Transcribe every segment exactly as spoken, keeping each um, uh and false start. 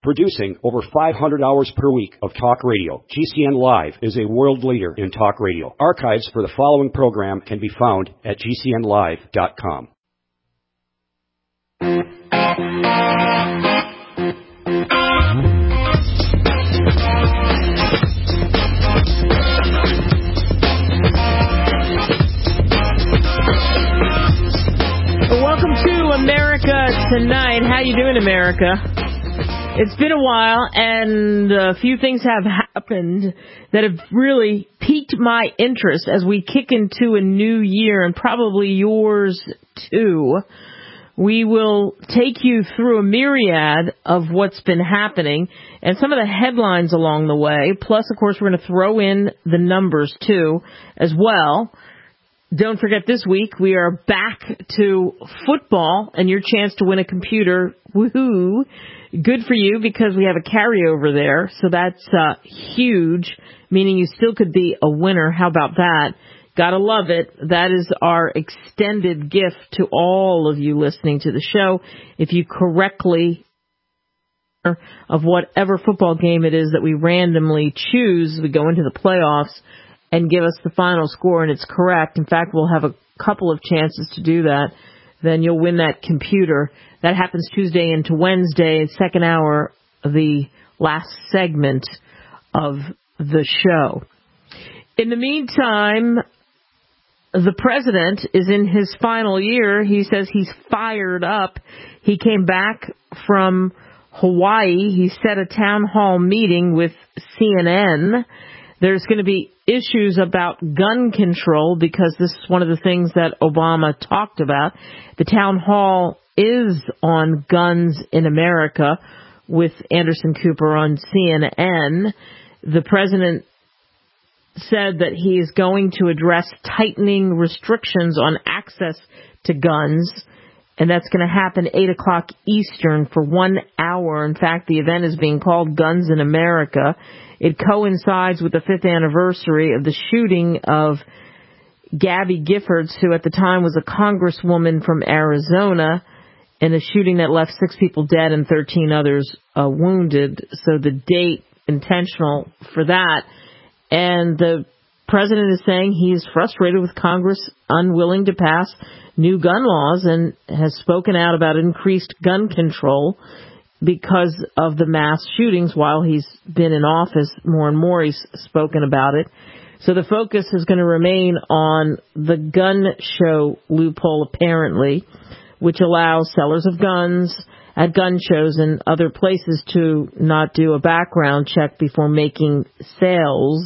Producing over five hundred hours per week of talk radio, G C N Live is a world leader in talk radio. Archives for the following program can be found at G C N live dot com. Welcome to America Tonight. How you doing, America? It's been a while, and a few things have happened that have really piqued my interest as we kick into a new year, and probably yours too. We will take you through a myriad of what's been happening and some of the headlines along the way. Plus, of course, we're going to throw in the numbers too as well. Don't forget, this week we are back to football and your chance to win a computer. Woohoo! Good for you, because we have a carryover there. So that's uh, huge, meaning you still could be a winner. How about that? Gotta love it. That is our extended gift to all of you listening to the show. If you correctly of whatever football game it is that we randomly choose, we go into the playoffs and give us the final score, and it's correct. In fact, we'll have a couple of chances to do that. Then you'll win that computer. That happens Tuesday into Wednesday, second hour of the last segment of the show. In the meantime, the president is in his final year. He says he's fired up. He came back from Hawaii. He set a town hall meeting with C N N. There's going to be issues about gun control because this is one of the things that Obama talked about. The town hall is on Guns in America with Anderson Cooper on C N N. The president said that he is going to address tightening restrictions on access to guns, and that's going to happen eight o'clock Eastern for one hour. In fact, the event is being called Guns in America. It coincides with the fifth anniversary of the shooting of Gabby Giffords, who at the time was a congresswoman from Arizona, in a shooting that left six people dead and thirteen others uh, wounded. So the date intentional for that. And the president is saying he is frustrated with Congress unwilling to pass new gun laws and has spoken out about increased gun control because of the mass shootings while he's been in office. More and more he's spoken about it. So the focus is going to remain on the gun show loophole, apparently, which allows sellers of guns at gun shows and other places to not do a background check before making sales.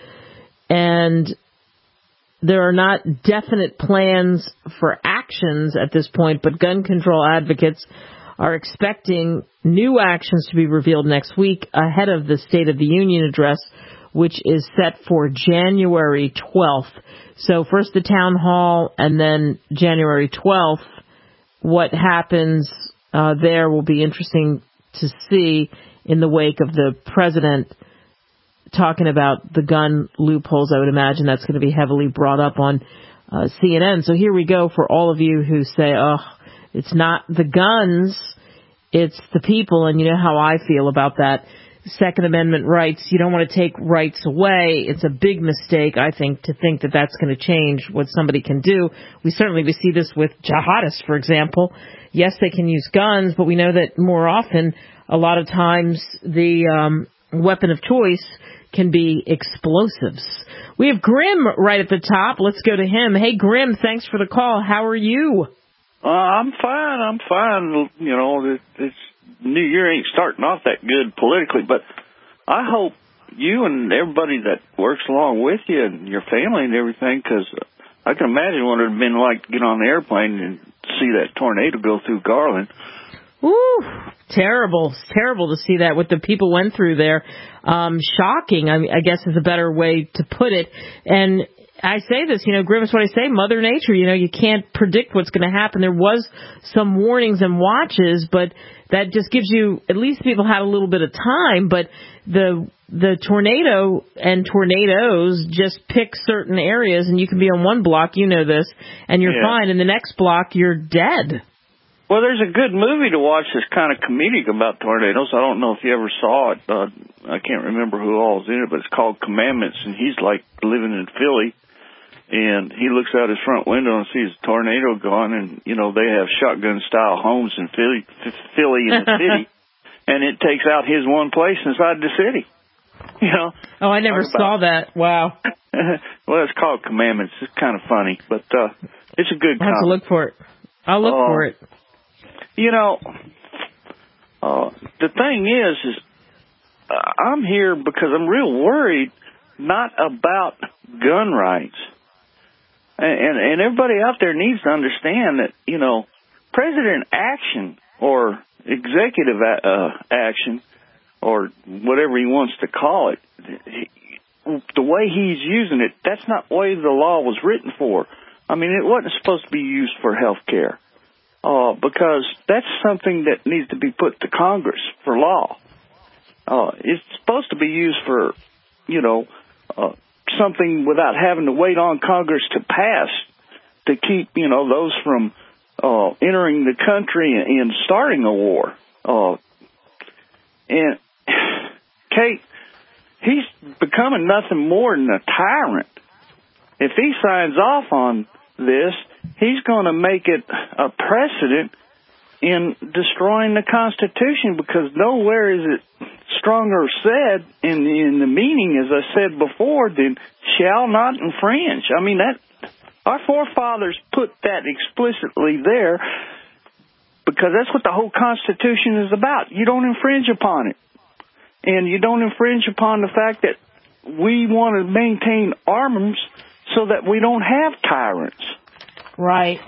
And there are not definite plans for actions at this point, but gun control advocates are expecting new actions to be revealed next week ahead of the State of the Union address, which is set for January twelfth. So first the town hall and then January twelfth. What happens uh, there will be interesting to see in the wake of the president talking about the gun loopholes. I would imagine that's going to be heavily brought up on uh, C N N. So here we go for all of you who say, oh, it's not the guns, it's the people. And you know how I feel about that. Second Amendment rights, you don't want to take rights away. It's a big mistake, I think, to think that that's going to change what somebody can do. We certainly we see this with jihadists, for example. Yes, they can use guns, but we know that more often, a lot of times, the um, weapon of choice can be explosives. We have Grim right at the top. Let's go to him. Hey, Grim, thanks for the call. How are you? Uh, I'm fine. I'm fine. You know, it, it's New Year ain't starting off that good politically, but I hope you and everybody that works along with you and your family and everything, because I can imagine what it would have been like to get on the airplane and see that tornado go through Garland. Ooh, terrible. It's terrible to see that, what the people went through there. Um, shocking, I, mean, I guess is a better way to put it. And I say this, you know, Grim, is what I say, Mother Nature, you know, you can't predict what's going to happen. There was some warnings and watches, but that just gives you, at least people had a little bit of time, but the the tornado and tornadoes just pick certain areas, and you can be on one block, you know this, and you're yeah. fine, and the next block, you're dead. Well, there's a good movie to watch that's kind of comedic about tornadoes. I don't know if you ever saw it. Uh, I can't remember who all's in it, but it's called Commandments, and he's like living in Philly, and he looks out his front window and sees a tornado going, and, you know, they have shotgun-style homes in Philly, Philly in the city, and it takes out his one place inside the city. You know? Oh, I never saw that. Wow. Well, it's called Commandments. It's kind of funny, but uh, it's a good I'll have to look for it. I'll look uh, for it. You know, uh, the thing is, is uh, I'm here because I'm real worried, not about gun rights. And, and, and everybody out there needs to understand that, you know, president action or executive a- uh, action or whatever he wants to call it, he, the way he's using it, that's not the way the law was written for. I mean, it wasn't supposed to be used for health care. Uh, because that's something that needs to be put to Congress for law. Uh, it's supposed to be used for, you know, uh, something without having to wait on Congress to pass to keep, you know, those from uh, entering the country and starting a war. Uh, and, Kate, he's becoming nothing more than a tyrant. If he signs off on this, he's going to make it a precedent in destroying the Constitution, because nowhere is it stronger said in the, in the meaning, as I said before, than shall not infringe. I mean, that our forefathers put that explicitly there because that's what the whole Constitution is about. You don't infringe upon it. And you don't infringe upon the fact that we want to maintain arms so that we don't have tyrants. Right.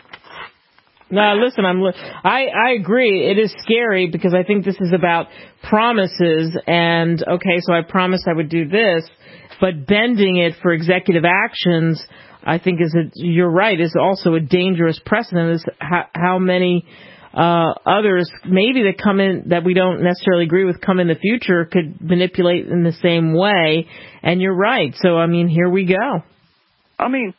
No, listen, I'm. I I agree. It is scary because I think this is about promises. And okay, so I promised I would do this, but bending it for executive actions, I think is a, you're right, is also a dangerous precedent. Is how, how many uh, others maybe that come in that we don't necessarily agree with come in the future could manipulate in the same way. And you're right. So I mean, here we go. I mean.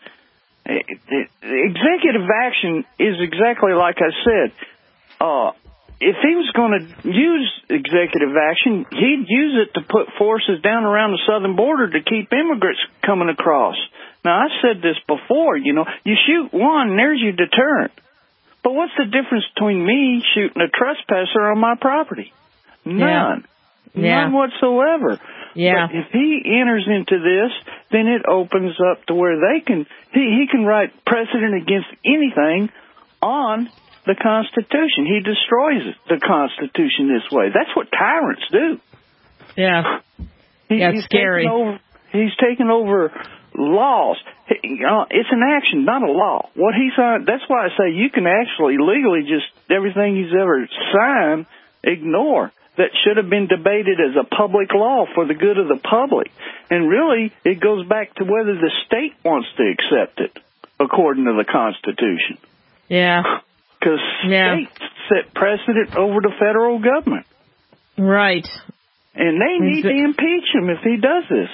Executive action is exactly like I said. Uh, if he was going to use executive action, he'd use it to put forces down around the southern border to keep immigrants coming across. Now, I've said this before, you know, you shoot one, there's your deterrent. But what's the difference between me shooting a trespasser on my property? None. Yeah. Yeah. None whatsoever. Yeah. But if he enters into this, then it opens up to where they can, he, he can write precedent against anything on the Constitution. He destroys the Constitution this way. That's what tyrants do. Yeah. He, yeah, it's he's scary. Taken over, he's taken over laws. He, uh, it's an action, not a law. What he signed, that's why I say you can actually legally just everything he's ever signed, ignore. That should have been debated as a public law for the good of the public. And really, it goes back to whether the state wants to accept it, according to the Constitution. Yeah. Because yeah. states set precedent over the federal government. Right. And they need to impeach him if he does this.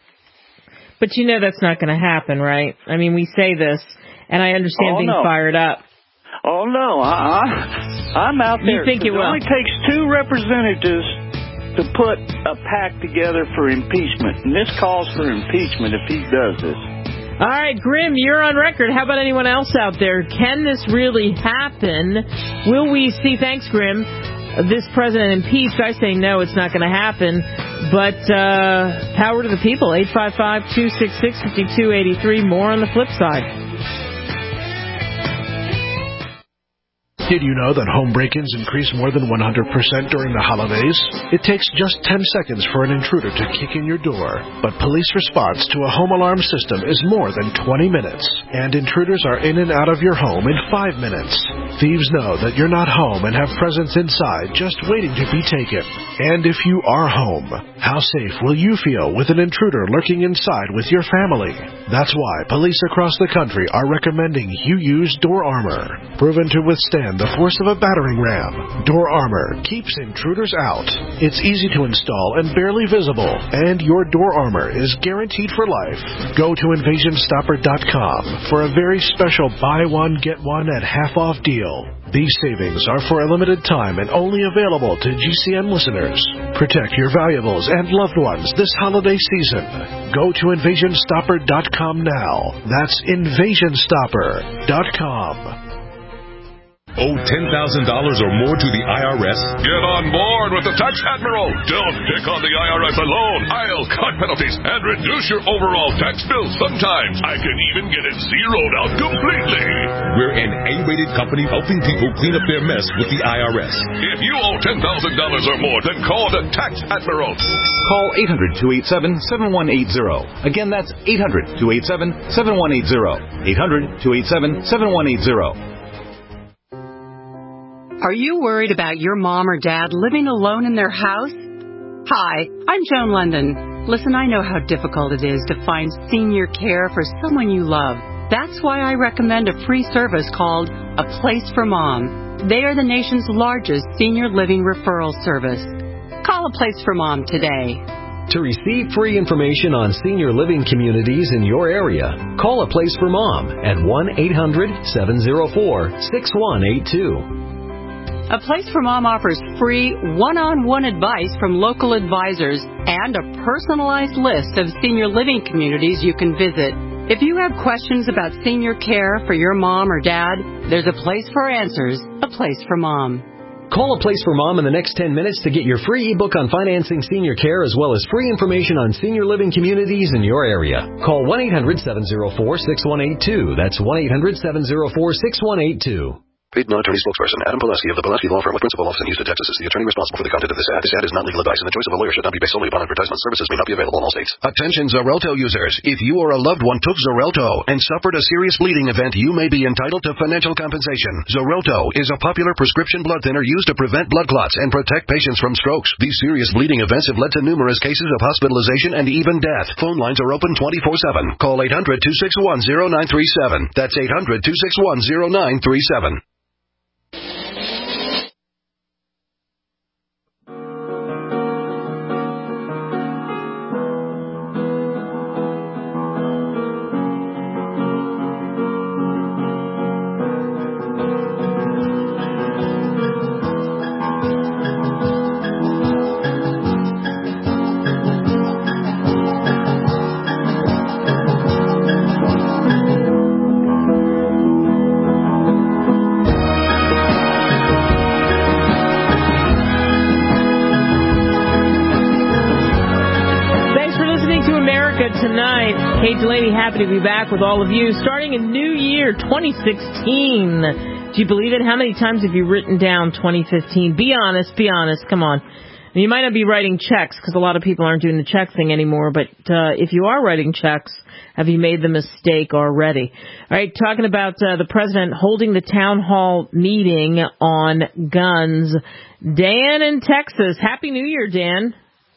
But you know that's not going to happen, right? I mean, we say this, and I understand oh, being no. fired up. Oh, no. I, I'm out there. You think it, it will? only takes two representatives to put a pact together for impeachment. And this calls for impeachment if he does this. All right, Grim, you're on record. How about anyone else out there? Can this really happen? Will we see, thanks, Grim, this president impeached? I say no, it's not going to happen. But uh, power to the people. eight five five, two six six, five two eight three. More on the flip side. Did you know that home break-ins increase more than one hundred percent during the holidays? It takes just ten seconds for an intruder to kick in your door. But police response to a home alarm system is more than twenty minutes. And intruders are in and out of your home in five minutes. Thieves know that you're not home and have presents inside just waiting to be taken. And if you are home, how safe will you feel with an intruder lurking inside with your family? That's why police across the country are recommending you use Door Armor. Proven to withstand the force of a battering ram, Door Armor keeps intruders out. It's easy to install and barely visible, and your Door Armor is guaranteed for life. Go to invasion stopper dot com for a very special buy one, get one at half off deal. These savings are for a limited time and only available to G C N listeners. Protect your valuables and loved ones this holiday season. Go to invasion stopper dot com now. That's invasion stopper dot com. Owe ten thousand dollars or more to the I R S? Get on board with the Tax Admiral. Don't pick on the I R S alone. I'll cut penalties and reduce your overall tax bill. Sometimes I can even get it zeroed out completely. We're an A-rated company helping people clean up their mess with the I R S. If you owe ten thousand dollars or more, then call the Tax Admiral. Call eight hundred, two eight seven, seven one eight zero. Again, that's eight hundred, two eight seven, seven one eight zero. eight hundred, two eight seven, seven one eight zero. Are you worried about your mom or dad living alone in their house? Hi, I'm Joan London. Listen, I know how difficult it is to find senior care for someone you love. That's why I recommend a free service called A Place for Mom. They are the nation's largest senior living referral service. Call A Place for Mom today. To receive free information on senior living communities in your area, call A Place for Mom at one eight hundred, seven oh four, six one eight two. A Place for Mom offers free one-on-one advice from local advisors and a personalized list of senior living communities you can visit. If you have questions about senior care for your mom or dad, there's a place for answers, A Place for Mom. Call A Place for Mom in the next ten minutes to get your free ebook on financing senior care as well as free information on senior living communities in your area. Call one eight hundred, seven oh four, six one eight two. That's one eight hundred, seven oh four, six one eight two. Paid non-attorney spokesperson Adam Pileski of the Pileski Law Firm with principal office in Houston, Texas is the attorney responsible for the content of this ad. This ad is not legal advice, and the choice of a lawyer should not be based solely upon advertisement. Services may not be available in all states. Attention Xarelto users. If you or a loved one took Xarelto and suffered a serious bleeding event, you may be entitled to financial compensation. Xarelto is a popular prescription blood thinner used to prevent blood clots and protect patients from strokes. These serious bleeding events have led to numerous cases of hospitalization and even death. Phone lines are open twenty-four seven. Call eight hundred, two six one, zero nine three seven. That's eight hundred, two six one, zero nine three seven. Kate Delaney, happy to be back with all of you. Starting a new year, twenty sixteen. Do you believe it? How many times have you written down twenty fifteen? Be honest, be honest. Come on. You might not be writing checks because a lot of people aren't doing the check thing anymore. But uh, if you are writing checks, have you made the mistake already? All right, talking about uh, the president holding the town hall meeting on guns. Dan in Texas. Happy New Year, Dan.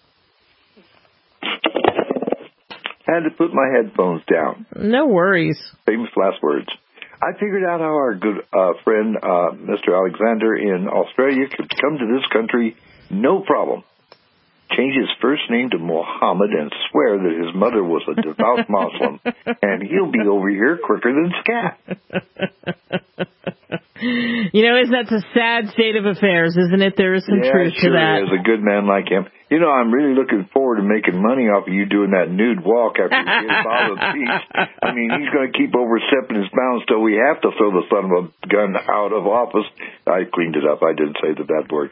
Had to put my headphones down. No worries. Famous last words. I figured out how our good uh, friend, uh, Mister Alexander in Australia, could come to this country, no problem. Change his first name to Mohammed and swear that his mother was a devout Muslim, and he'll be over here quicker than scat. You know, isn't that a sad state of affairs, isn't it? There is some yeah, truth sure to that. Is. A good man like him. You know, I'm really looking forward to making money off of you doing that nude walk after you get him out of the speech. I mean, he's going to keep overstepping his bounds till we have to throw the son of a gun out of office. I cleaned it up. I didn't say the bad word.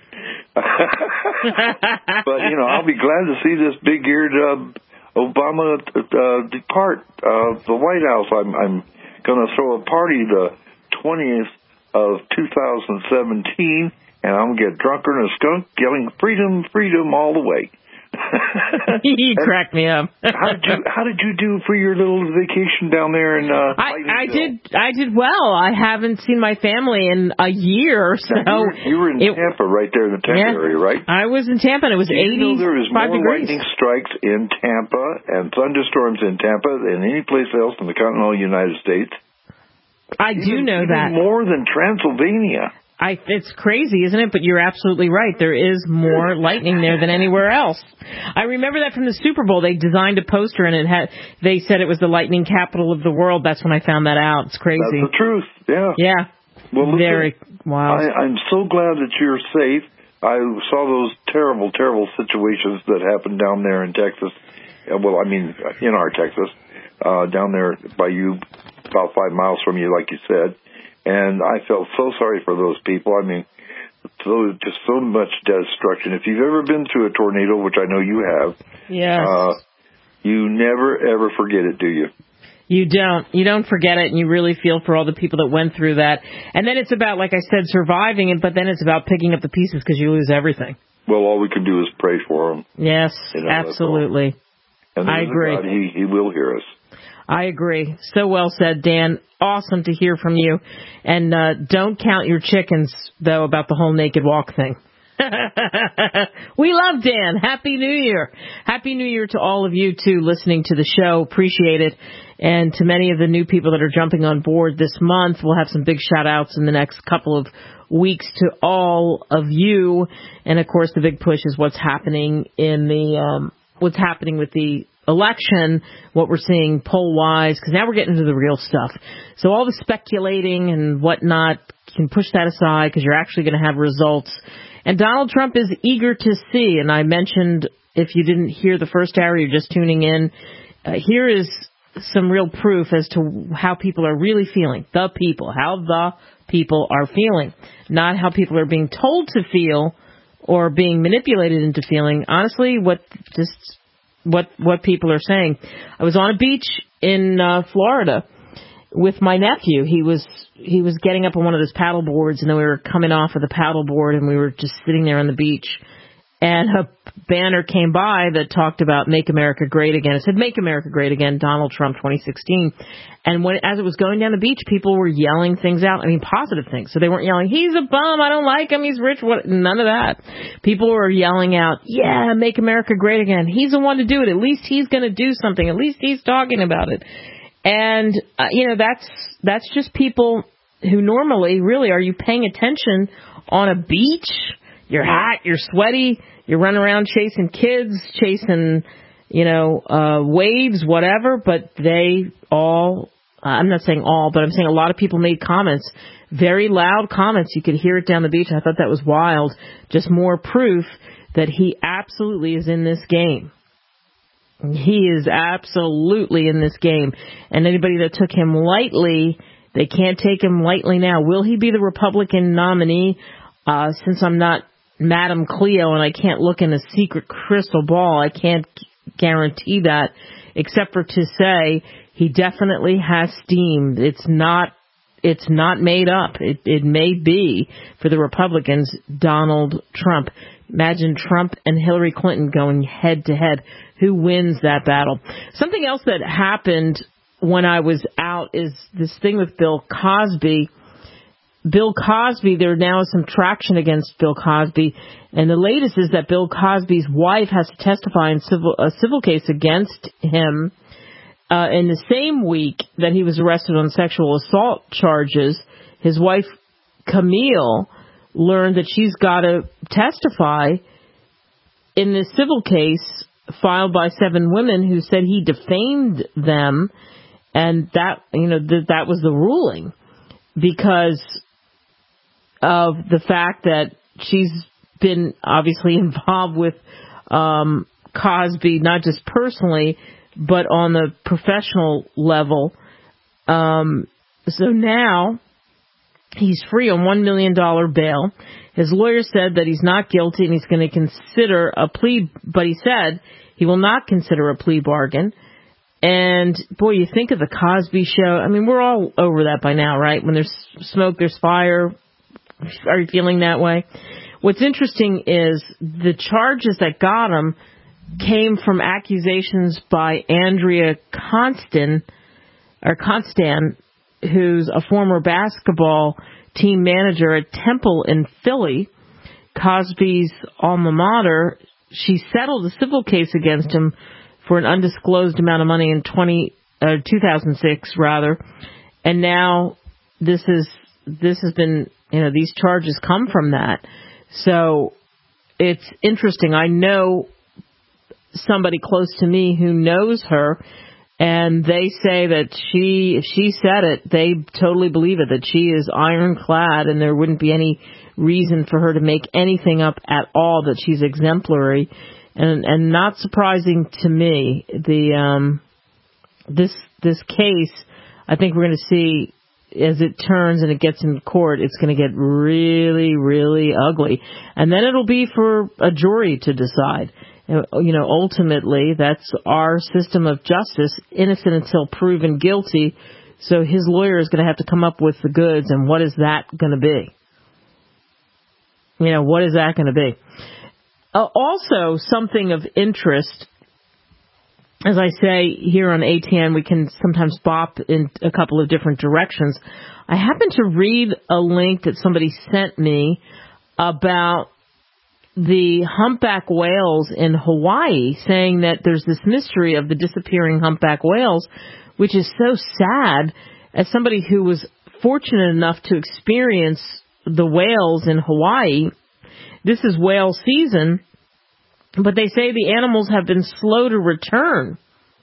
But, you know, I'll be glad to see this big-eared uh, Obama uh, depart uh, the White House. I'm, I'm going to throw a party the twentieth of two thousand seventeen, and I'm going to get drunker than a skunk, yelling freedom, freedom all the way. You cracked me up. how did you How did you do for your little vacation down there in? Uh, I, I did. I did well. I haven't seen my family in a year. So now, you, were, you were in it, Tampa, right there in the Tampa yeah, area, right? I was in Tampa, and it was eighty-five you know there is more degrees. Lightning strikes in Tampa and thunderstorms in Tampa than any place else in the continental United States. I even, do know even that more than Transylvania. I, it's crazy, isn't it? But you're absolutely right. There is more lightning there than anywhere else. I remember that from the Super Bowl. They designed a poster, and it had. They said it was the lightning capital of the world. That's when I found that out. It's crazy. That's the truth. Yeah. Yeah. Well, very, Wow. I, I'm so glad that you're safe. I saw those terrible, terrible situations that happened down there in Texas. Well, I mean, in our Texas, uh, down there by you, about five miles from you, like you said. And I felt so sorry for those people. I mean, so, just so much destruction. If you've ever been through a tornado, which I know you have, yes. uh, you never, ever forget it, do you? You don't. You don't forget it, and you really feel for all the people that went through that. And then it's about, like I said, surviving it, but then it's about picking up the pieces because you lose everything. Well, all we can do is pray for them. Yes, you know, absolutely. And I agree. God, he, he will hear us. I agree. So well said, Dan. Awesome to hear from you. And uh, don't count your chickens, though, about the whole naked walk thing. We love Dan. Happy New Year. Happy New Year to all of you, too, listening to the show. Appreciate it. And to many of the new people that are jumping on board this month, we'll have some big shout-outs in the next couple of weeks to all of you. And, of course, the big push is what's happening in the um, what's happening with the election, what we're seeing poll-wise, because now we're getting into the real stuff. So all the speculating and whatnot, you can push that aside because you're actually going to have results. And Donald Trump is eager to see, and I mentioned, if you didn't hear the first hour, you're just tuning in, uh, here is some real proof as to how people are really feeling. The people, how the people are feeling. Not how people are being told to feel or being manipulated into feeling. Honestly, what just what what people are saying. I was on a beach in uh, Florida with my nephew. He was he was getting up on one of those paddle boards, and then we were coming off of the paddle board, and we were just sitting there on the beach. And a banner came by that talked about Make America Great Again. It said, Make America Great Again, Donald Trump twenty sixteen. And when as it was going down the beach, people were yelling things out. I mean, positive things. So they weren't yelling, he's a bum, I don't like him, he's rich. What? None of that. People were yelling out, yeah, Make America Great Again. He's the one to do it. At least he's going to do something. At least he's talking about it. And, uh, you know, that's that's just people who normally, really, are you paying attention on a beach? You're hot, you're sweaty, you're running around chasing kids, chasing, you know, uh, waves, whatever, but they all, uh, I'm not saying all, but I'm saying a lot of people made comments, very loud comments. You could hear it down the beach. I thought that was wild. Just more proof that he absolutely is in this game. He is absolutely in this game. And anybody that took him lightly, they can't take him lightly now. Will he be the Republican nominee? Uh, since I'm not Madam Cleo and I can't look in a secret crystal ball, I can't guarantee that, except for to say he definitely has steam. It's not, it's not made up. It, it may be, for the Republicans, Donald Trump. Imagine Trump and Hillary Clinton going head to head. Who wins that battle? Something else that happened when I was out is this thing with Bill Cosby. Bill Cosby, there now is some traction against Bill Cosby, and the latest is that Bill Cosby's wife has to testify in civil, a civil case against him uh, in the same week that he was arrested on sexual assault charges. His wife, Camille, learned that she's got to testify in this civil case filed by seven women who said he defamed them, and that, you know, th- that was the ruling because of the fact that she's been obviously involved with um, Cosby, not just personally, but on the professional level. Um, so now he's free on one million dollars bail. His lawyer said that he's not guilty and he's going to consider a plea, but he said he will not consider a plea bargain. And, boy, you think of the Cosby Show. I mean, we're all over that by now, right? When there's smoke, there's fire. Are you feeling that way? What's interesting is the charges that got him came from accusations by Andrea Constan, or Constan, who's a former basketball team manager at Temple in Philly, Cosby's alma mater. She settled a civil case against him for an undisclosed amount of money in twenty, uh, two thousand six, rather. And now this is this has been, you know, these charges come from that. So it's interesting. I know somebody close to me who knows her, And they say that she, if she said it, they totally believe it, that she is ironclad and there wouldn't be any reason for her to make anything up at all, that she's exemplary. And, and not surprising to me, the, um, this, this case, I think we're going to see as it turns and it gets in court, it's going to get really, really ugly. And then it'll be for a jury to decide. You know, ultimately, that's our system of justice, innocent until proven guilty. So his lawyer is going to have to come up with the goods, and what is that going to be? You know, what is that going to be? Uh, also, something of interest, as I say here on A T N, we can sometimes bop in a couple of different directions. I happened to read a link that somebody sent me about the humpback whales in Hawaii, saying that there's this mystery of the disappearing humpback whales, which is so sad. As somebody who was fortunate enough to experience the whales in Hawaii, this is whale season, but they say the animals have been slow to return.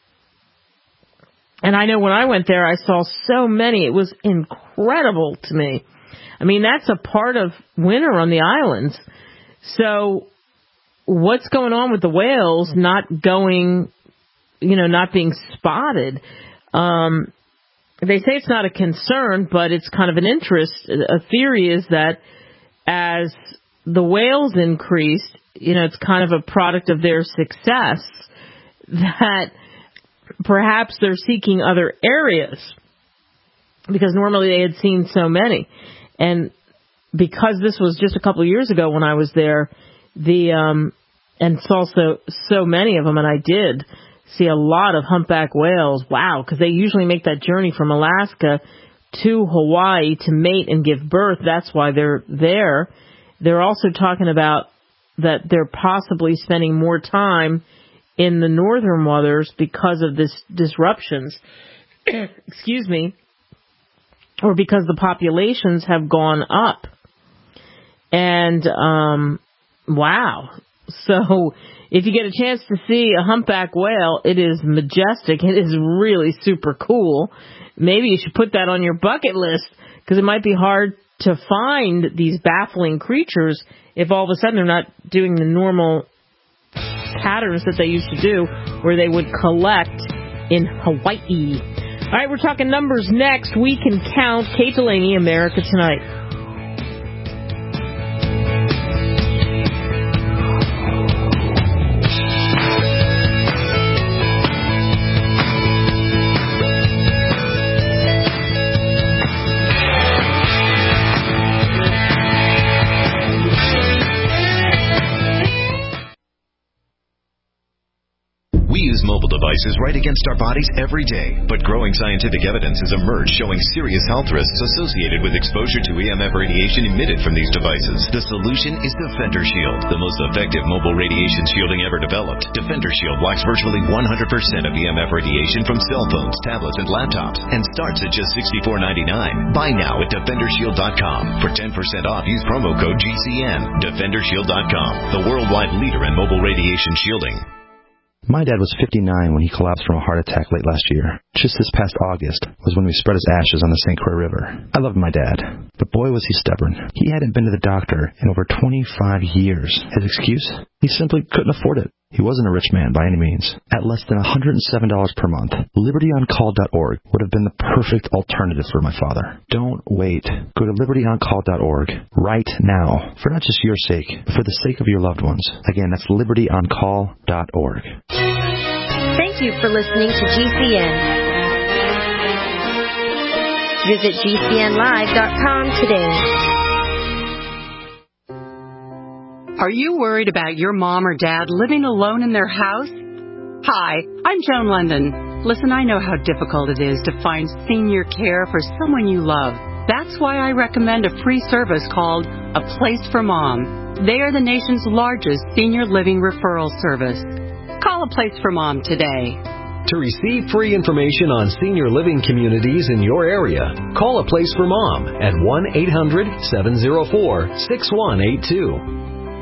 And I know when I went there, I saw so many. It was incredible to me. I mean, that's a part of winter on the islands. So what's going on with the whales not going, you know, not being spotted? Um, they say it's not a concern, but it's kind of an interest. A theory is that as the whales increased, you know, it's kind of a product of their success, that perhaps they're seeking other areas because normally they had seen so many. And because this was just a couple of years ago when I was there, the um, and saw so, so many of them, and I did see a lot of humpback whales. Wow, because they usually make that journey from Alaska to Hawaii to mate and give birth. That's why they're there. They're also talking about that they're possibly spending more time in the northern waters because of this disruptions. Excuse me. Or because the populations have gone up. And, um, wow. So if you get a chance to see a humpback whale, it is majestic. It is really super cool. Maybe you should put that on your bucket list, because it might be hard to find these baffling creatures if all of a sudden they're not doing the normal patterns that they used to do, where they would collect in Hawaii. All right, we're talking numbers next. We Can Count. Kate Delaney, America Tonight. Mobile devices right against our bodies every day, but growing scientific evidence has emerged showing serious health risks associated with exposure to E M F radiation emitted from these devices. The solution is Defender Shield, the most effective mobile radiation shielding ever developed. Defender Shield blocks virtually one hundred percent of E M F radiation from cell phones, tablets, and laptops, and starts at just sixty-four ninety-nine. Buy now at defender shield dot com. For ten percent off, use promo code G C N. defender shield dot com, the worldwide leader in mobile radiation shielding. My dad was fifty-nine when he collapsed from a heart attack late last year. Just this past August was when we spread his ashes on the Saint Croix River. I loved my dad, but boy was he stubborn. He hadn't been to the doctor in over twenty-five years. His excuse? He simply couldn't afford it. He wasn't a rich man by any means. At less than one hundred seven dollars per month, liberty on call dot org would have been the perfect alternative for my father. Don't wait. Go to liberty on call dot org right now, for not just your sake, but for the sake of your loved ones. Again, that's liberty on call dot org. Thank you for listening to G C N. Visit G C N live dot com today. Are you worried about your mom or dad living alone in their house? Hi, I'm Joan London. Listen, I know how difficult it is to find senior care for someone you love. That's why I recommend a free service called A Place for Mom. They are the nation's largest senior living referral service. Call A Place for Mom today. To receive free information on senior living communities in your area, call A Place for Mom at one eight hundred seven oh four six one eight two.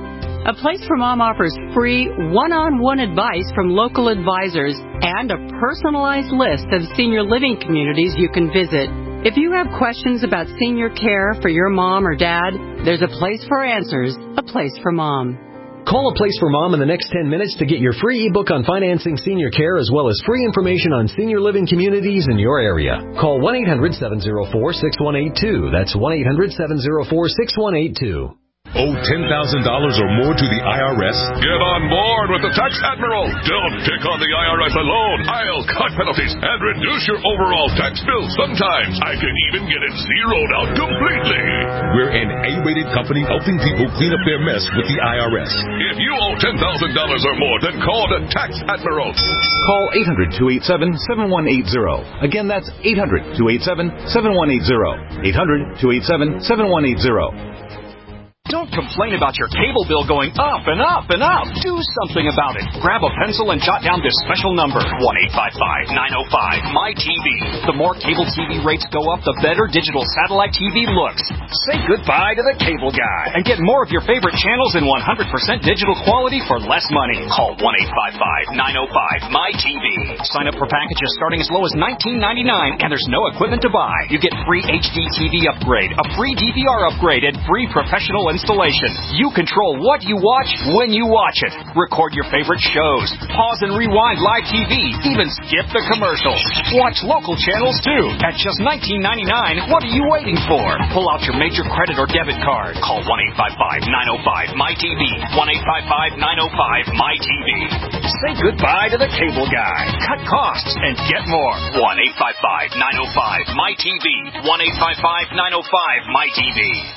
A Place for Mom offers free one-on-one advice from local advisors and a personalized list of senior living communities you can visit. If you have questions about senior care for your mom or dad, there's a place for answers, A Place for Mom. Call A Place for Mom in the next ten minutes to get your free ebook on financing senior care as well as free information on senior living communities in your area. Call one eight hundred seven oh four six one eight two. That's one eight hundred seven oh four six one eight two. Owe ten thousand dollars or more to the I R S? Get on board with the Tax Admiral. Don't pick on the I R S alone. I'll cut penalties and reduce your overall tax bill. Sometimes I can even get it zeroed out completely. We're an A-rated company helping people clean up their mess with the I R S. If you owe ten thousand dollars or more, then call the Tax Admiral. Call eight hundred two eight seven seven one eight zero. Again, that's eight hundred two eight seven seven one eight zero. eight hundred two eight seven seven one eight zero. Don't complain about your cable bill going up and up and up. Do something about it. Grab a pencil and jot down this special number, one eight five five nine oh five M Y T V. The more cable T V rates go up, the better digital satellite T V looks. Say goodbye to the cable guy and get more of your favorite channels in one hundred percent digital quality for less money. Call one eight five five nine oh five M Y T V. Sign up for packages starting as low as nineteen ninety-nine, and there's no equipment to buy. You get free H D T V upgrade, a free D V R upgrade, and free professional installation. You control what you watch when you watch it. Record your favorite shows. Pause and rewind live T V. Even skip the commercials. Watch local channels too. At just nineteen ninety-nine, what are you waiting for? Pull out your major credit or debit card. Call one eight five five nine oh five M Y T V. one eight five five nine oh five M Y T V. Say goodbye to the cable guy. Cut costs and get more. one eight five five nine oh five M Y T V. one eight five five nine oh five M Y T V.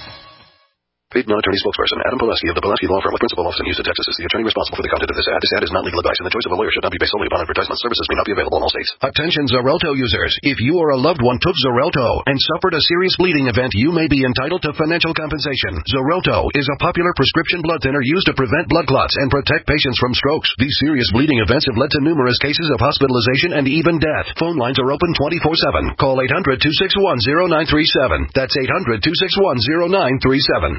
Paid non-attorney spokesperson Adam Pileski of the Pileski Law Firm with principal office in Houston, Texas is the attorney responsible for the content of this ad. This ad is not legal advice, and the choice of a lawyer should not be based solely upon advertisement. Services may not be available in all states. Attention Xarelto users. If you or a loved one took Xarelto and suffered a serious bleeding event, you may be entitled to financial compensation. Xarelto is a popular prescription blood thinner used to prevent blood clots and protect patients from strokes. These serious bleeding events have led to numerous cases of hospitalization and even death. Phone lines are open twenty-four seven. Call eight hundred two six one oh nine three seven. That's eight hundred two six one oh nine three seven.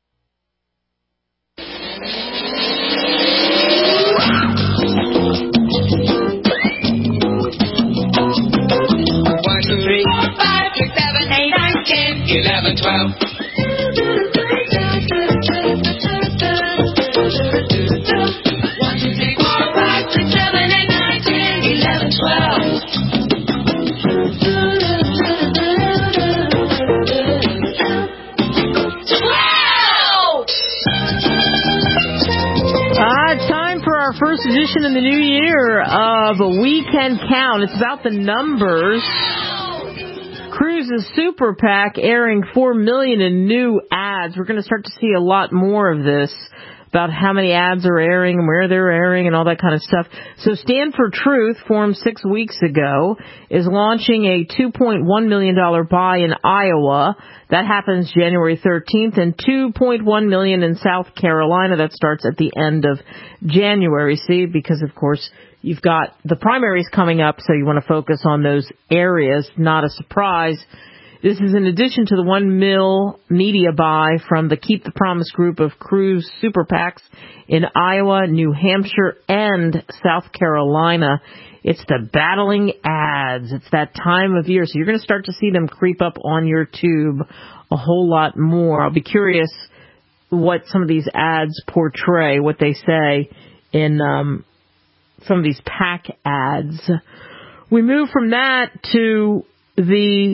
Three, four, five, six, seven, eight, nine, ten, eleven, twelve. One, two, three, four, five, six, seven, eight, nine, ten, eleven, twelve. Ah, it's time for our first edition in the new year of We Can Count. It's about the numbers. Cruz's Super PAC airing four million in new ads. We're going to start to see a lot more of this, about how many ads are airing and where they're airing and all that kind of stuff. So Stand for Truth, formed six weeks ago, is launching a two point one million dollars buy in Iowa. That happens January thirteenth, and two point one million dollars in South Carolina. That starts at the end of January. See, because of course you've got the primaries coming up, so you want to focus on those areas. Not a surprise. This is in addition to the one mil media buy from the Keep the Promise group of Cruz Super PACs in Iowa, New Hampshire, and South Carolina. It's the battling ads. It's that time of year. So you're going to start to see them creep up on your tube a whole lot more. I'll be curious what some of these ads portray, what they say in um, some of these PAC ads. We move from that to the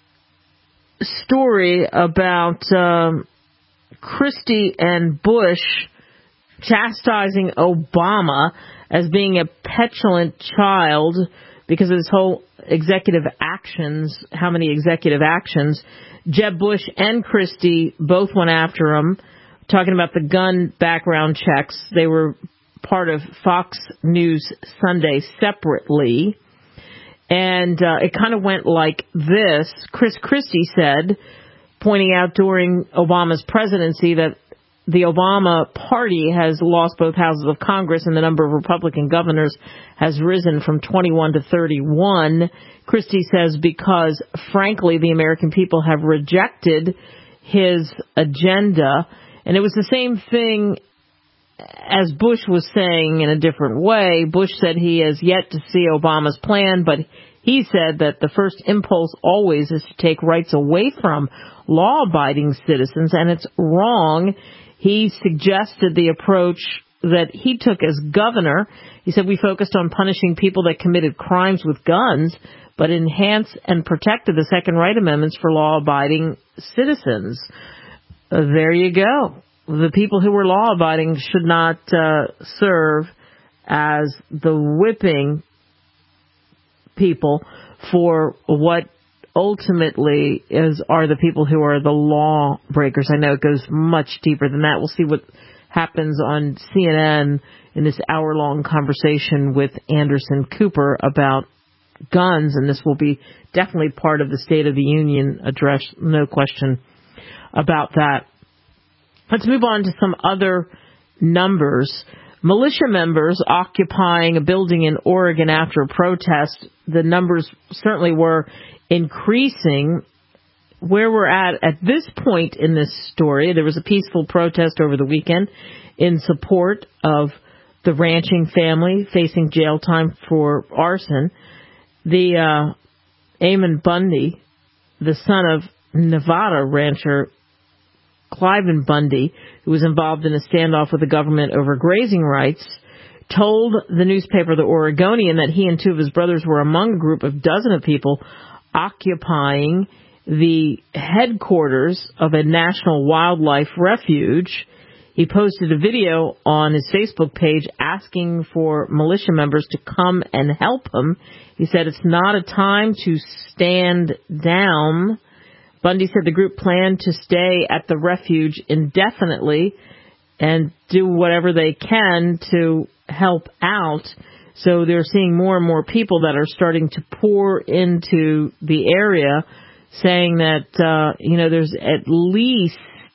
story about um, Christie and Bush chastising Obama as being a petulant child because of his whole executive actions, how many executive actions. Jeb Bush and Christie both went after him, talking about the gun background checks. They were part of Fox News Sunday separately. And uh, it kind of went like this. Chris Christie said, pointing out during Obama's presidency that the Obama party has lost both houses of Congress and the number of Republican governors has risen from twenty-one to thirty-one. Christie says because, frankly, the American people have rejected his agenda. And it was the same thing as Bush was saying in a different way, Bush said he has yet to see Obama's plan, but he said that the first impulse always is to take rights away from law-abiding citizens, and it's wrong. He suggested the approach that he took as governor. He said we focused on punishing people that committed crimes with guns, but enhanced and protected the Second Right Amendments for law-abiding citizens. Uh, there you go. The people who were law-abiding should not uh, serve as the whipping people for what ultimately is are the people who are the law breakers. I know it goes much deeper than that. We'll see what happens on C N N in this hour-long conversation with Anderson Cooper about guns, and this will be definitely part of the State of the Union address, no question about that. Let's move on to some other numbers. Militia members occupying a building in Oregon after a protest, the numbers certainly were increasing. Where we're at at this point in this story, there was a peaceful protest over the weekend in support of the ranching family facing jail time for arson. The uh, Eamon Bundy, the son of Nevada rancher Cliven Bundy, who was involved in a standoff with the government over grazing rights, told the newspaper The Oregonian that he and two of his brothers were among a group of dozen of people occupying the headquarters of a national wildlife refuge. He posted a video on his Facebook page asking for militia members to come and help him. He said it's not a time to stand down. Bundy said the group planned to stay at the refuge indefinitely and do whatever they can to help out. So they're seeing more and more people that are starting to pour into the area, saying that, uh, you know, there's at least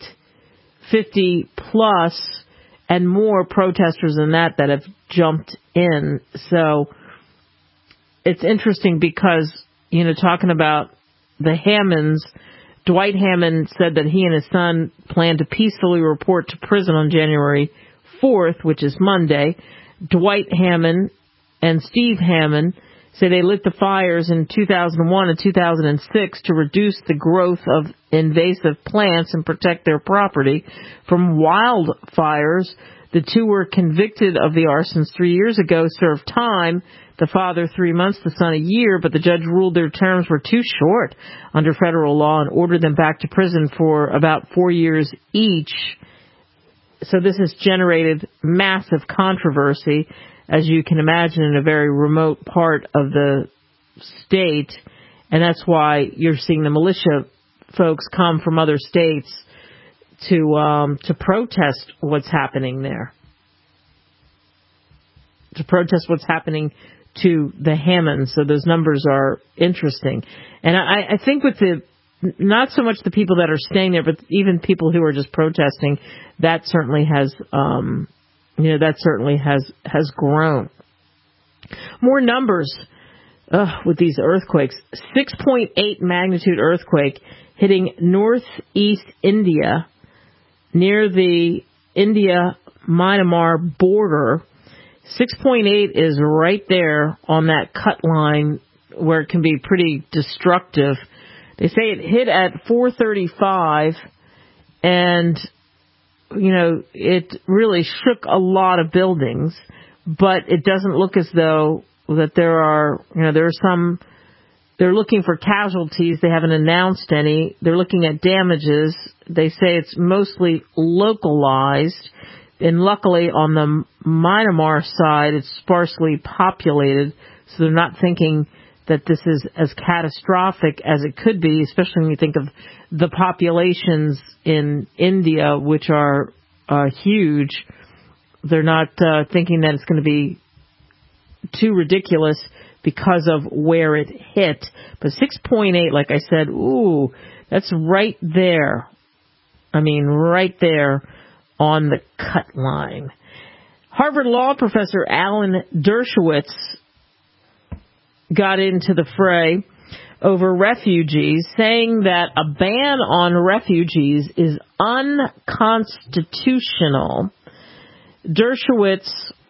fifty plus and more protesters than that that have jumped in. So it's interesting because, you know, talking about the Hammonds, Dwight Hammond said that he and his son plan to peacefully report to prison on January fourth, which is Monday. Dwight Hammond and Steve Hammond say they lit the fires in two thousand one and two thousand six to reduce the growth of invasive plants and protect their property from wildfires. The two were convicted of the arsons three years ago, served time. The father three months, the son a year, but the judge ruled their terms were too short under federal law and ordered them back to prison for about four years each. So this has generated massive controversy, as you can imagine, in a very remote part of the state. And that's why you're seeing the militia folks come from other states to um, to protest what's happening there, to protest what's happening to the Hammonds. So those numbers are interesting. And I, I think with the, not so much the people that are staying there, but even people who are just protesting, that certainly has, um, you know, that certainly has, has grown. More numbers uh, with these earthquakes. six point eight magnitude earthquake hitting northeast India near the India-Myanmar border. six point eight is right there on that cut line where it can be pretty destructive. They say it hit at four thirty-five, and, you know, it really shook a lot of buildings, but it doesn't look as though that there are, you know, there are some, they're looking for casualties. They haven't announced any. They're looking at damages. They say it's mostly localized. And luckily, on the Myanmar side, it's sparsely populated, so they're not thinking that this is as catastrophic as it could be, especially when you think of the populations in India, which are uh, huge. They're not uh, thinking that it's going to be too ridiculous because of where it hit. But six point eight, like I said, ooh, that's right there. I mean, right there on the cut line. Harvard Law professor Alan Dershowitz got into the fray over refugees, saying that a ban on refugees is unconstitutional. Dershowitz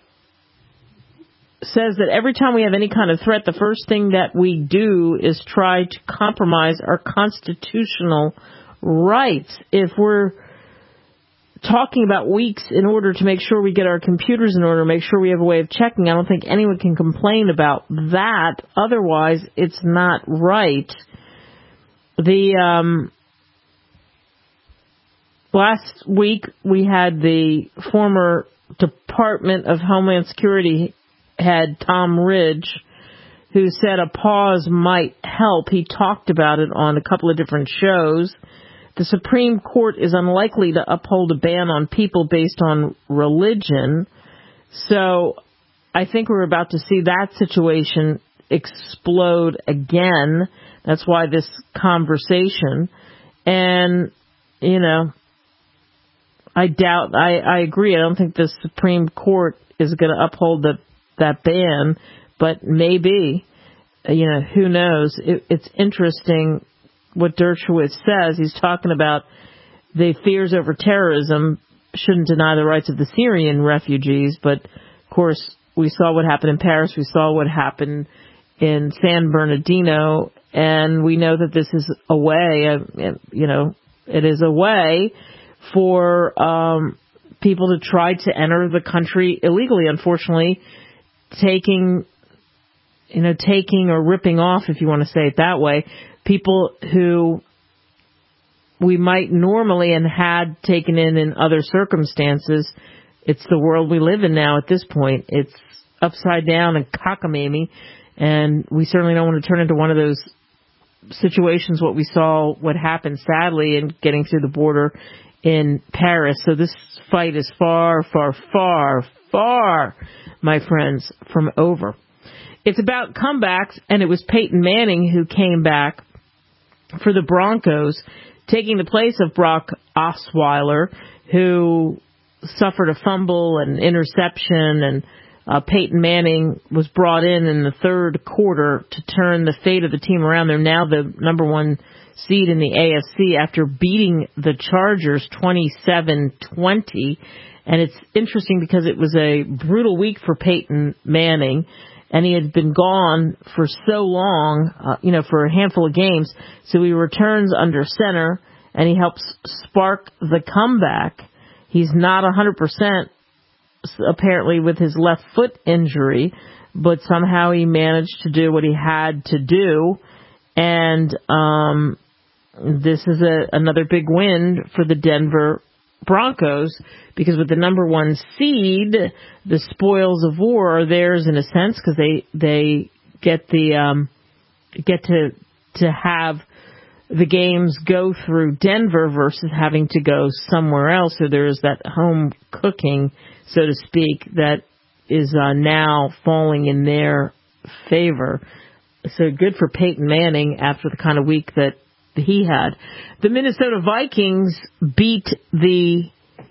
says that every time we have any kind of threat, the first thing that we do is try to compromise our constitutional rights. If we're talking about weeks in order to make sure we get our computers in order, make sure we have a way of checking, I don't think anyone can complain about that. Otherwise, it's not right. The um, last week we had the former Department of Homeland Security head, Tom Ridge, who said a pause might help. He talked about it on a couple of different shows. The Supreme Court is unlikely to uphold a ban on people based on religion. So I think we're about to see that situation explode again. That's why this conversation. And, you know, I doubt, I, I agree. I don't think the Supreme Court is going to uphold the, that ban, but maybe, you know, who knows? It, it's interesting what Dershowitz says. He's talking about the fears over terrorism shouldn't deny the rights of the Syrian refugees, but of course we saw what happened in Paris, we saw what happened in San Bernardino, and we know that this is a way, uh, you know, it is a way for um, people to try to enter the country illegally. Unfortunately, taking, you know, taking or ripping off, if you want to say it that way, people who we might normally and had taken in in other circumstances. It's the world we live in now at this point. It's upside down and cockamamie, and we certainly don't want to turn into one of those situations what we saw, what happened sadly in getting through the border in Paris. So this fight is far, far, far, far, my friends, from over. It's about comebacks, and it was Peyton Manning who came back for the Broncos, taking the place of Brock Osweiler, who suffered a fumble and interception, and uh, Peyton Manning was brought in in the third quarter to turn the fate of the team around. They're now the number one seed in the A F C after beating the Chargers twenty-seven twenty. And it's interesting because it was a brutal week for Peyton Manning, and he had been gone for so long, uh, you know, for a handful of games. So he returns under center, and he helps spark the comeback. He's not one hundred percent apparently with his left foot injury, but somehow he managed to do what he had to do. And um, this is a, another big win for the Denver Broncos, because with the number one seed, the spoils of war are theirs in a sense, because they they get the um, get to to have the games go through Denver versus having to go somewhere else. So there is that home cooking, so to speak, that is uh, now falling in their favor. So good for Peyton Manning after the kind of week that he had. The Minnesota Vikings beat the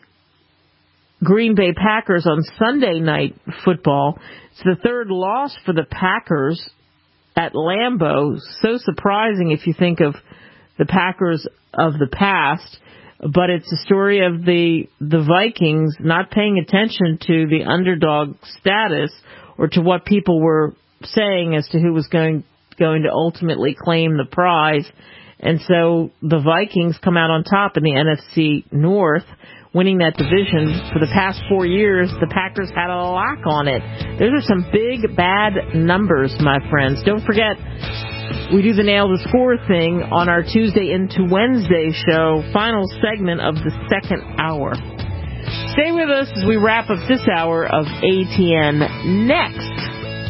Green Bay Packers on Sunday Night Football. It's the third loss for the Packers at Lambeau. So surprising if you think of the Packers of the past, but it's a story of the the Vikings not paying attention to the underdog status or to what people were saying as to who was going going to ultimately claim the prize. And so the Vikings come out on top in the N F C North, winning that division. For the past four years, the Packers had a lock on it. Those are some big, bad numbers, my friends. Don't forget, we do the Nail the Score thing on our Tuesday into Wednesday show, final segment of the second hour. Stay with us as we wrap up this hour of A T N next.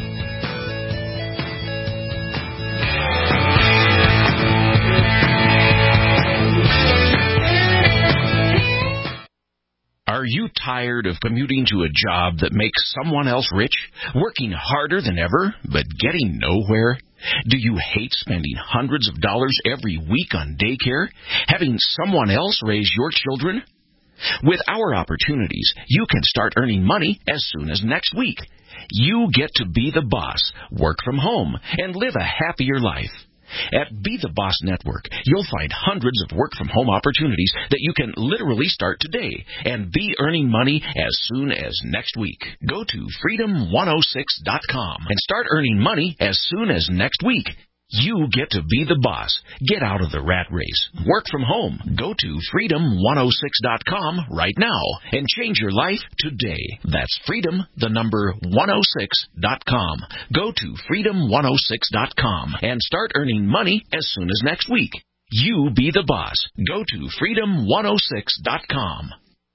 Are you tired of commuting to a job that makes someone else rich, working harder than ever, but getting nowhere? Do you hate spending hundreds of dollars every week on daycare, having someone else raise your children? With our opportunities, you can start earning money as soon as next week. You get to be the boss, work from home, and live a happier life. At Be the Boss Network, you'll find hundreds of work-from-home opportunities that you can literally start today and be earning money as soon as next week. Go to freedom one oh six dot com and start earning money as soon as next week. You get to be the boss. Get out of the rat race. Work from home. Go to freedom one oh six dot com right now and change your life today. That's freedom, the number one oh six dot com. Go to freedom one oh six dot com and start earning money as soon as next week. You be the boss. Go to freedom one oh six dot com.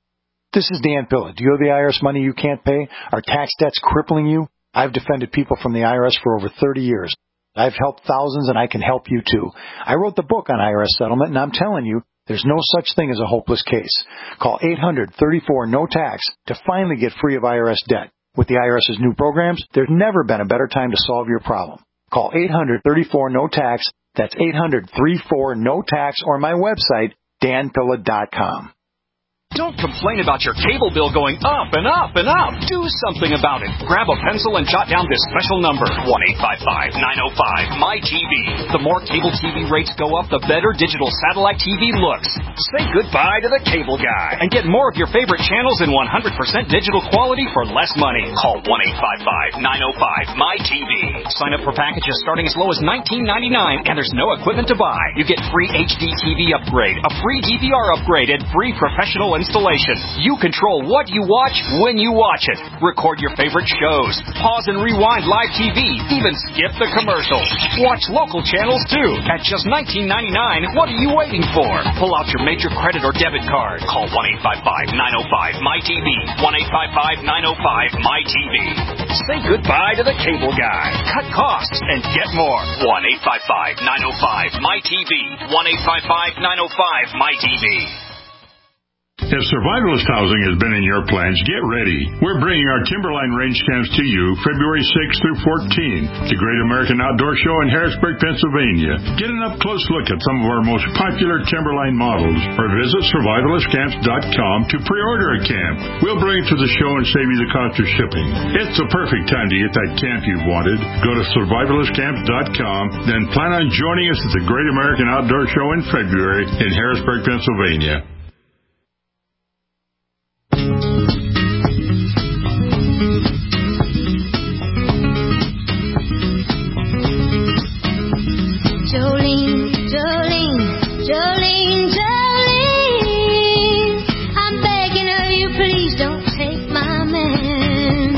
This is Dan Pilla. Do you owe the I R S money you can't pay? Are tax debts crippling you? I've defended people from the I R S for over thirty years. I've helped thousands, and I can help you, too. I wrote the book on I R S settlement, and I'm telling you, there's no such thing as a hopeless case. Call eight hundred, thirty-four, N O T A X to finally get free of I R S debt. With the IRS's new programs, there's never been a better time to solve your problem. Call eight hundred, thirty-four, N O T A X. That's eight hundred, thirty-four, N O T A X, or my website, dan pilla dot com. Don't complain about your cable bill going up and up and up. Do something about it. Grab a pencil and jot down this special number, one eight five five, nine oh five, M Y T V. The more cable T V rates go up, the better digital satellite T V looks. Say goodbye to the cable guy and get more of your favorite channels in one hundred percent digital quality for less money. Call one eight five five, nine oh five, M Y T V. Sign up for packages starting as low as nineteen ninety-nine, and there's no equipment to buy. You get free H D T V upgrade, a free D V R upgrade, and free professional installation. You control what you watch when you watch it. Record your favorite shows. Pause and rewind live T V. Even skip the commercials. Watch local channels too. At just nineteen ninety-nine, what are you waiting for? Pull out your major credit or debit card. Call one eight five five, nine oh five, M Y T V. one eight five five, nine oh five, M Y T V. Say goodbye to the cable guy. Cut costs and get more. one eight five five, nine oh five, M Y T V. one eight five five, nine oh five, M Y T V. If survivalist housing has been in your plans, get ready. We're bringing our Timberline range camps to you February sixth through fourteenth, the Great American Outdoor Show in Harrisburg, Pennsylvania. Get an up-close look at some of our most popular Timberline models, or visit survivalist camps dot com to pre-order a camp. We'll bring it to the show and save you the cost of shipping. It's the perfect time to get that camp you've wanted. Go to survivalist camps dot com, then plan on joining us at the Great American Outdoor Show in February in Harrisburg, Pennsylvania. Jolene, Jolene, Jolene, Jolene, I'm begging of you, please don't take my man.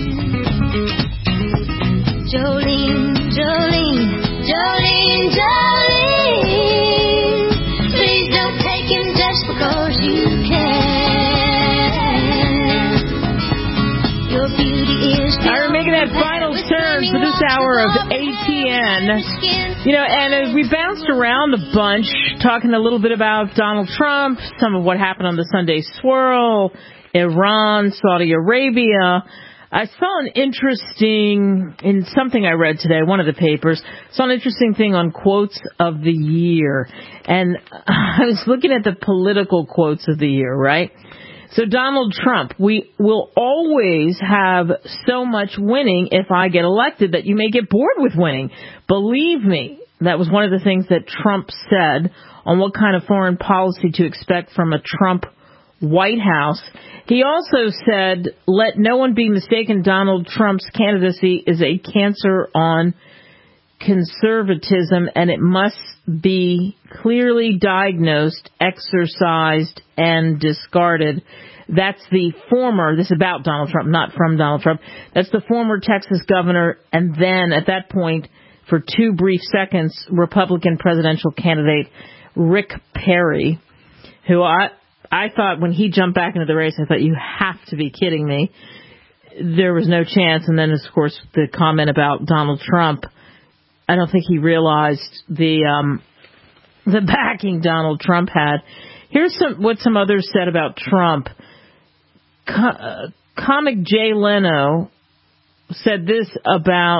Jolene, Jolene, Jolene, Jolene, please don't take him just because you can. Your beauty is All right, making that final turn for this hour of A T N. You know, and as we bounced around a bunch, talking a little bit about Donald Trump, some of what happened on the Sunday Swirl, Iran, Saudi Arabia, I saw an interesting, in something I read today, one of the papers, saw an interesting thing on quotes of the year. And I was looking at the political quotes of the year, right? So Donald Trump, we will always have so much winning if I get elected that you may get bored with winning. Believe me, that was one of the things that Trump said on what kind of foreign policy to expect from a Trump White House. He also said, let no one be mistaken, Donald Trump's candidacy is a cancer on conservatism, and it must be clearly diagnosed, exercised, and discarded. That's the former, this is about Donald Trump, not from Donald Trump. That's the former Texas governor, and then at that point, for two brief seconds, Republican presidential candidate Rick Perry, who I I thought when he jumped back into the race, I thought, you have to be kidding me. There was no chance. And then, of course, the comment about Donald Trump, I don't think he realized the um, the backing Donald Trump had. Here's some what some others said about Trump. Co- uh, comic Jay Leno said this about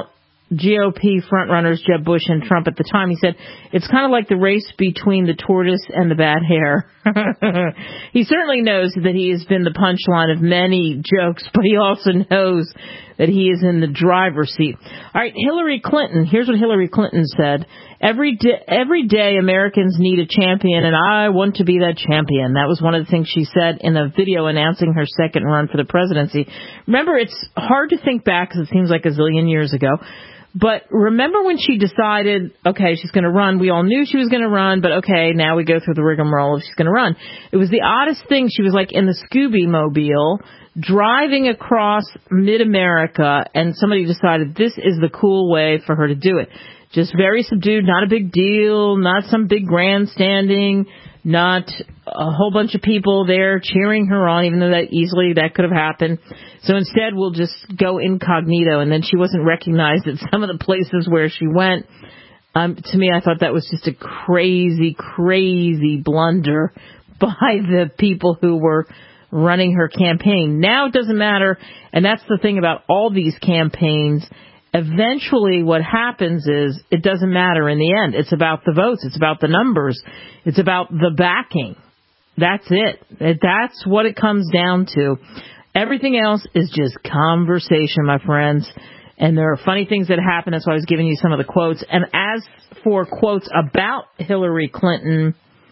G O P frontrunners Jeb Bush and Trump at the time. He said, it's kind of like the race between the tortoise and the bad hare. He certainly knows that he has been the punchline of many jokes, but he also knows that he is in the driver's seat. All right, Hillary Clinton. Here's what Hillary Clinton said. Every day, every day Americans need a champion, and I want to be that champion. That was one of the things she said in a video announcing her second run for the presidency. Remember, it's hard to think back because it seems like a zillion years ago. But remember when she decided, okay, she's going to run. We all knew she was going to run, but okay, now we go through the rigmarole if she's going to run. It was the oddest thing. She was like in the Scooby-Mobile driving across mid-America, and somebody decided this is the cool way for her to do it. Just very subdued, not a big deal, not some big grandstanding, not a whole bunch of people there cheering her on, even though that easily that could have happened. So instead, we'll just go incognito, and then she wasn't recognized at some of the places where she went. Um, to me, I thought that was just a crazy, crazy blunder by the people who were running her campaign. Now it doesn't matter, and that's the thing about all these campaigns. Eventually what happens is it doesn't matter in the end. It's about the votes. It's about the numbers. It's about the backing. That's it. That's what it comes down to. Everything else is just conversation, my friends. And there are funny things that happen. That's why I was giving you some of the quotes. And as for quotes about Hillary Clinton,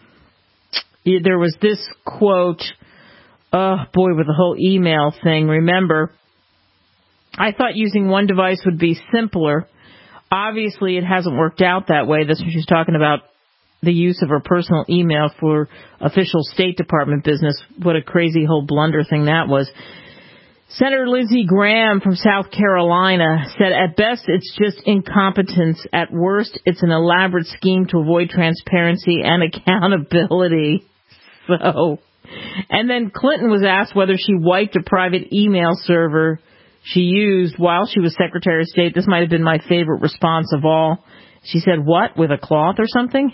there was this quote, oh boy, with the whole email thing. Remember, I thought using one device would be simpler. Obviously, it hasn't worked out that way. That's what she's talking about, the use of her personal email for official State Department business. What a crazy whole blunder thing that was. Senator Lindsey Graham from South Carolina said, at best, it's just incompetence. At worst, it's an elaborate scheme to avoid transparency and accountability. So, and then Clinton was asked whether she wiped a private email server she used while she was Secretary of State. This might have been my favorite response of all. She said, what, with a cloth or something?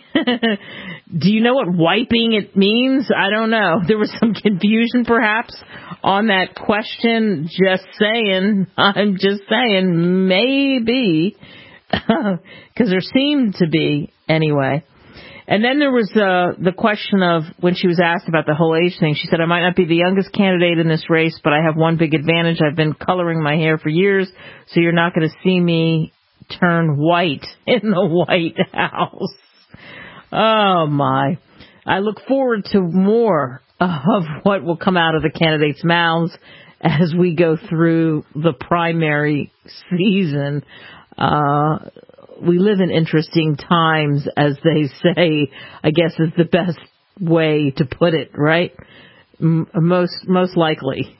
Do you know what wiping it means? I don't know. There was some confusion, perhaps, on that question. Just saying. I'm just saying, maybe. Because there seemed to be, anyway. And then there was uh, the question of when she was asked about the whole age thing. She said, I might not be the youngest candidate in this race, but I have one big advantage. I've been coloring my hair for years, so you're not going to see me turn white in the White House. Oh, my. I look forward to more of what will come out of the candidates' mouths as we go through the primary season. Uh We live in interesting times, as they say, I guess is the best way to put it, right? M- most most likely.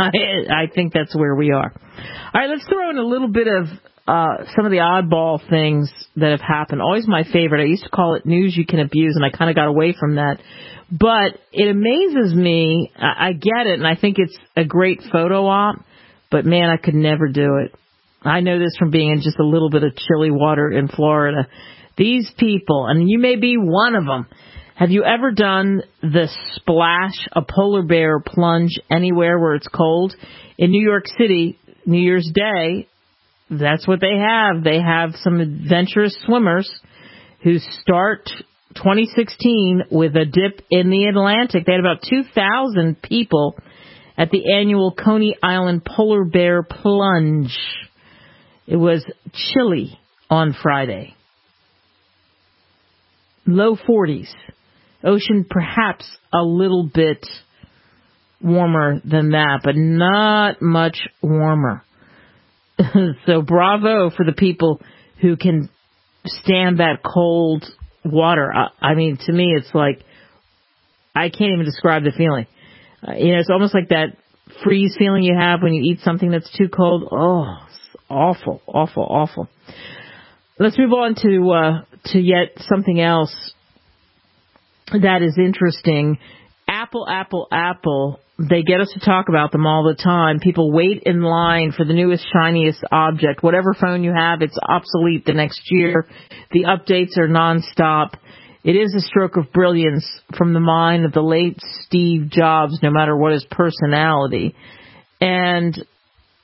I think that's where we are. All right, let's throw in a little bit of uh, some of the oddball things that have happened. Always my favorite. I used to call it news you can abuse, and I kind of got away from that. But it amazes me. I, I get it, and I think it's a great photo op, but, man, I could never do it. I know this from being in just a little bit of chilly water in Florida. These people, and you may be one of them, have you ever done the splash, a polar bear plunge anywhere where it's cold? In New York City, New Year's Day, that's what they have. They have some adventurous swimmers who start twenty sixteen with a dip in the Atlantic. They had about two thousand people at the annual Coney Island Polar Bear Plunge. It was chilly on Friday. Low forties. Ocean perhaps a little bit warmer than that, but not much warmer. So bravo for the people who can stand that cold water. I, I mean, to me, it's like, I can't even describe the feeling. Uh, you know, it's almost like that freeze feeling you have when you eat something that's too cold. Oh, awful, awful, awful. Let's move on to uh, to yet something else that is interesting. Apple, Apple, Apple. They get us to talk about them all the time. People wait in line for the newest, shiniest object. Whatever phone you have, it's obsolete the next year. The updates are nonstop. It is a stroke of brilliance from the mind of the late Steve Jobs, no matter what his personality. And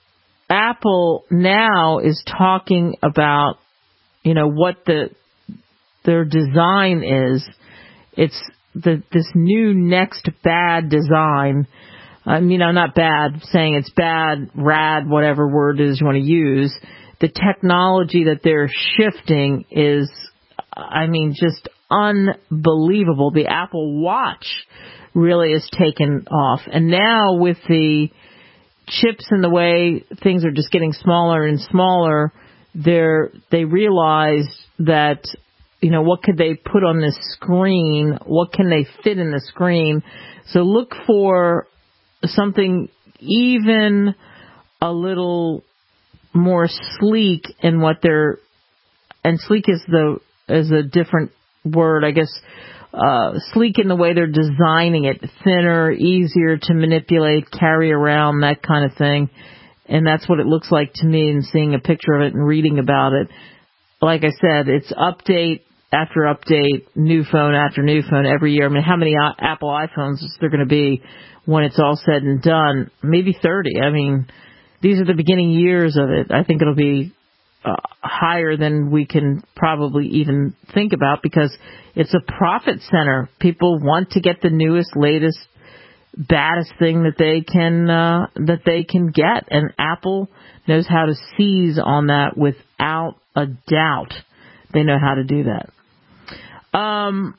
Apple now is talking about, you know, what the their design is. It's the this new next bad design. I mean, I'm not bad saying it's bad, rad, whatever word it is you want to use. The technology that they're shifting is, I mean, just unbelievable. The Apple Watch really is taken off. And now with the chips and the way things are just getting smaller and smaller, they're, they realized that, you know, what could they put on this screen? What can they fit in the screen? So look for something even a little more sleek in what they're, and sleek is the is a different word, I guess. Uh, sleek in the way they're designing it, thinner, easier to manipulate, carry around, that kind of thing. And that's what it looks like to me, in seeing a picture of it and reading about it. Like I said, it's update after update, new phone after new phone every year. I mean, how many Apple iPhones is there going to be when it's all said and done? Maybe thirty. I mean, these are the beginning years of it. I think it'll be uh, higher than we can probably even think about, because it's a profit center. People want to get the newest, latest, baddest thing that they can uh, that they can get, and Apple knows how to seize on that without a doubt. They know how to do that. Um,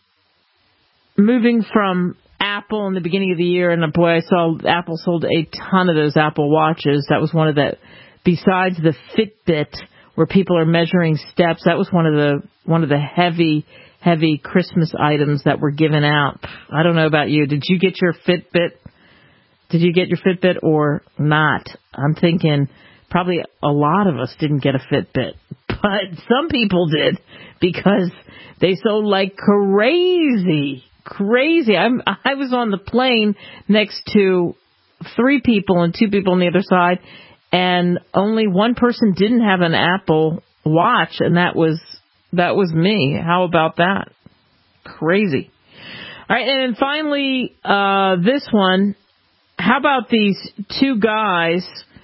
moving from Apple in the beginning of the year, and boy, I saw Apple sold a ton of those Apple Watches. That was one of the, besides the Fitbit, where people are measuring steps, that was one of the one of the heavy, heavy Christmas items that were given out. I don't know about you. Did you get your Fitbit? Did you get your Fitbit or not? I'm thinking probably a lot of us didn't get a Fitbit, but some people did, because they sold like crazy. Crazy. I'm, I was on the plane next to three people and two people on the other side, and only one person didn't have an Apple Watch, and that was that was me. How about that? Crazy. All right, and then finally, uh, this one. How about these two guys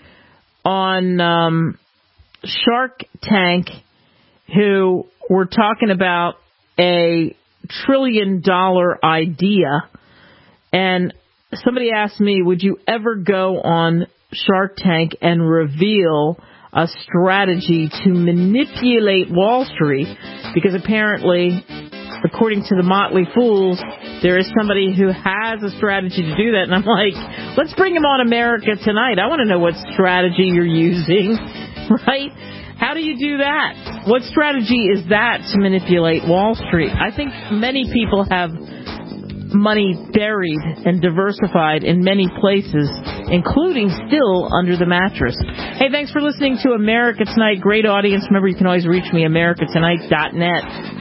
on um, Shark Tank who were talking about a trillion dollar idea, and somebody asked me, would you ever go on Shark Tank and reveal a strategy to manipulate Wall Street? Because apparently, according to the Motley Fools, there is somebody who has a strategy to do that. And I'm like, let's bring him on America Tonight. I want to know what strategy you're using, right? How do you do that? What strategy is that to manipulate Wall Street? I think many people have money buried and diversified in many places, including still under the mattress. Hey, thanks for listening to America Tonight. Great audience. Remember, you can always reach me, america tonight dot net.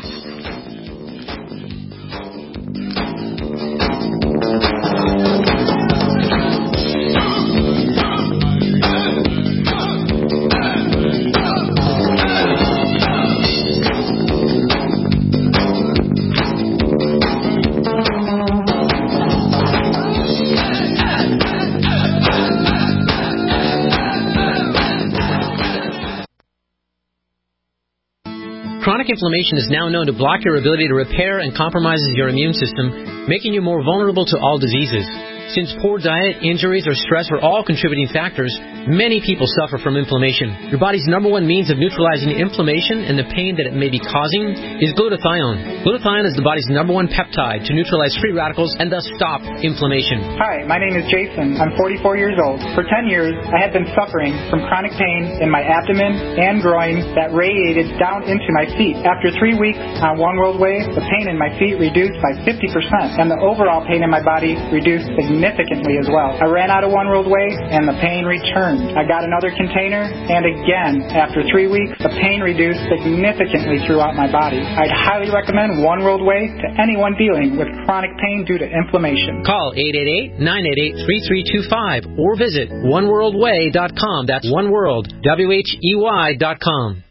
Chronic inflammation is now known to block your ability to repair and compromises your immune system, making you more vulnerable to all diseases. Since poor diet, injuries, or stress are all contributing factors, many people suffer from inflammation. Your body's number one means of neutralizing inflammation and the pain that it may be causing is glutathione. Glutathione is the body's number one peptide to neutralize free radicals and thus stop inflammation. Hi, my name is Jason. I'm forty-four years old. For ten years, I had been suffering from chronic pain in my abdomen and groin that radiated down into my feet. After three weeks on One World Way, the pain in my feet reduced by fifty percent, and the overall pain in my body reduced significantly as well. I ran out of One World Way, and the pain returned. I got another container, and again, after three weeks, the pain reduced significantly throughout my body. I'd highly recommend One World Way to anyone dealing with chronic pain due to inflammation. Call eight eight eight, nine eight eight, three three two five or visit one world way dot com. That's one world, W H E Y dot com.